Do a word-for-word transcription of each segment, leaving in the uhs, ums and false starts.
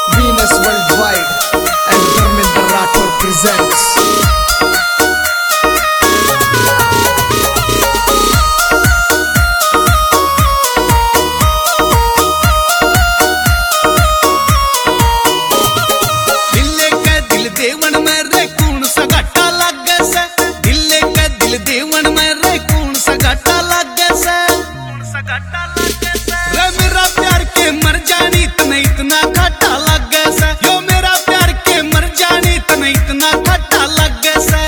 Venus Worldwide and Dharmendra Rathod presents दिल्ले का दिल देवन में रे कौन सा घाटा लागे से। दिल्ले का दिल देवन में रे कौन सा घाटा लागे से। रे मेरा प्यार के मर जानी तने इतना घाटा लागे से। यो मेरा प्यार के मर जानी तने इतना घाटा लागे से।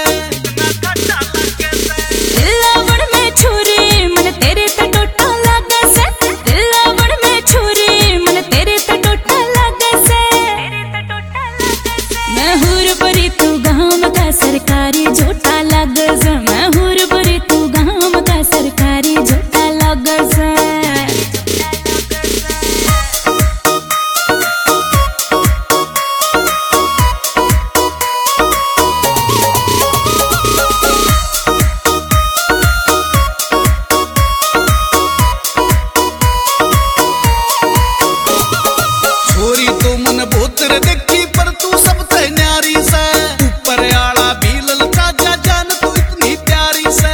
दिलावड़ में छुरी मन तेरे ते टोटा लागे से। दिलावड़ में छुरी मन तेरे ते टोटा लागे से। मैं हुर परी तू गाम का सरकारी झोटा लागे से। मैं हुर परी तू गाम का सरकारी झोटा लागे से। छोरी तो मन भोतर देखी पर तू सब ते न्यारी से। ऊपर आला भी ललचा जा जान तू इतनी प्यारी से।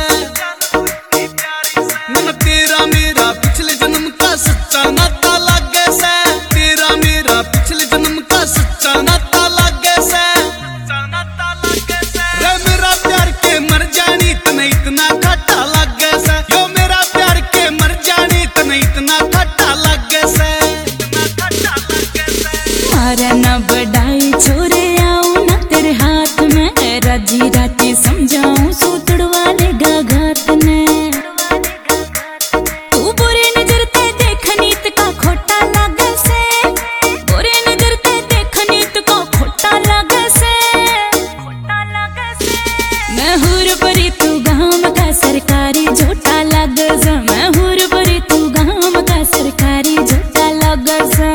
मन तेरा मेरा पिछले जन्म का सच्चा नाता लागे से। तेरा मेरा पिछले जन्म का सच्चा नाता लागे से। रे मेरा प्यार के मर जानी तने इतना घाटा लागे से। यो मेरा प्यार के मर जानी तने इतना घाटा लागे से। मारा ना बढ़ाई छोरे आऊं ना तेरे हाथ में। राजी राती समझाऊं सो तुड़वा लेगा घात ने। तू बुरी नजर ते देखनी का खोटा लागे से। बुरी नजर ते देखनी का खोटा लागे से। मैं हुर परी तू गाम का सरकारी झोटा लागे से। मैं हुर परी तू गाम का सरकारी झोटा लागे से।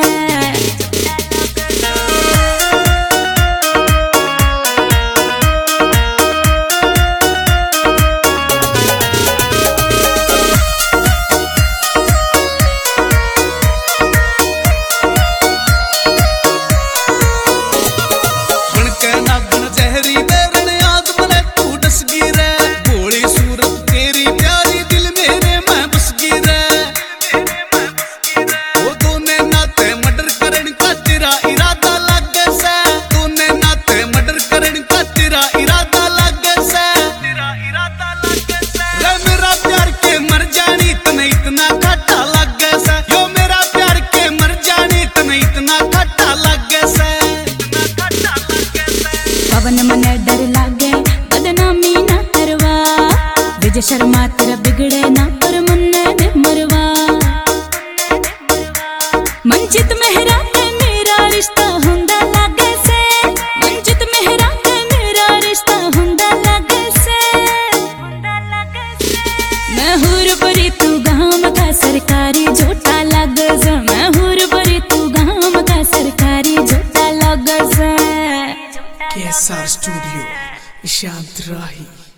पवन मन डर लागे बदनामी ना करवा। विजय शर्मा तेरा बिगड़े ना पर मन ने मरवा। मंजित मेहरा ते मेरा रिश्ता हुंदा लागे से। मंजित मेहरा ते मेरा रिश्ता हुंदा लागे से। मैं हुर परी तू गाम का सरकारी झोटा लागे से। मैं हुर परी तू गाम का सरकारी झोटा लागे से। K S R Studio, Ishant Rahi।